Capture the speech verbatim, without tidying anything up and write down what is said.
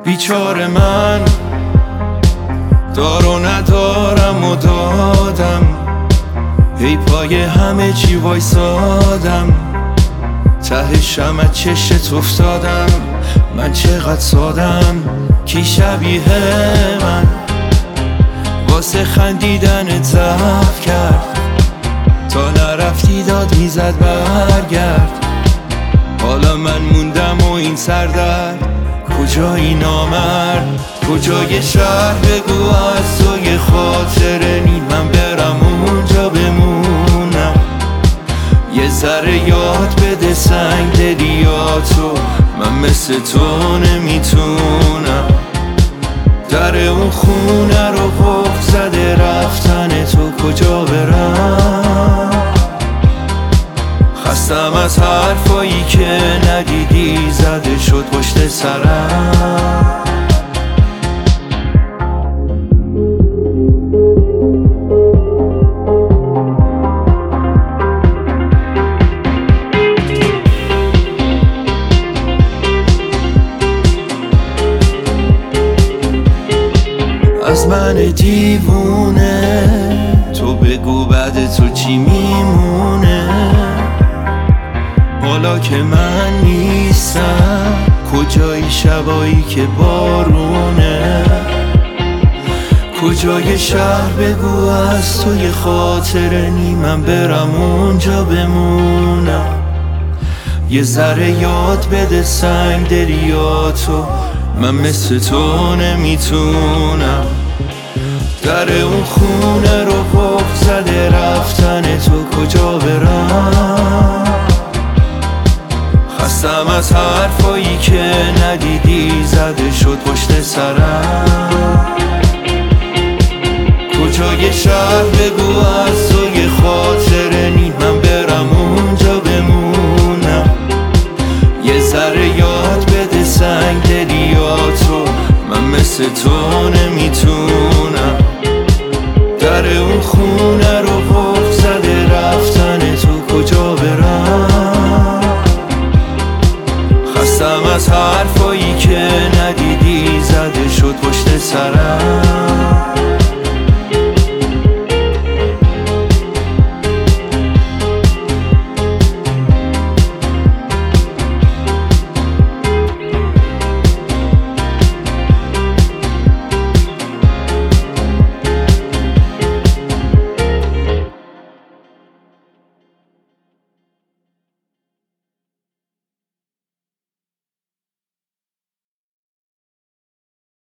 بیچاره من، دار و ندارم و دادم، هی پای همه چی وایسادم، ته شمع چشت افتادم. من چقدر سادم، کی شبیه من واسه خندیدن ضعف کرد، تا نرفتی داد میزد برگرد. حالا من موندم و این سردرد، کجایی نامرد، کجای شهر بگو از تو یه خاطره نی، من برم اونجا بمونم، یه ذره یاد بده سنگ دلیاتو، من مثل تو نمیتونم. در اون خونه رو قفل زده رفتن تو، کجا برم؟ خستم از حرفایی که ندیدی زده شد پشت سرم. از من دیوونه تو بگو بعد تو چی میمونه، حالا که من نیستم کجای شبایی که بارونه، کجای شهر بگو از تو یه خاطره نی، من برم اونجا بمونم، یه ذره یاد بده سنگ دلیاتو، من مثل تو نمیتونم. در اون خونه رو قفل زده رفتن تو، کجا برم؟ خستم از حرفایی که ندیدی زده شد پشت سرم. کجای شهر بگو از تو یه خاطره نی، من برم اونجا بمونم، یه ذره یاد بده سنگ دلیاتو، من مثل تو نمیتونم. در اون خونه رو قفل زده رفتن تو، کجا برم؟ خستم از حرفایی که ندیدی زده شد پشت سرم.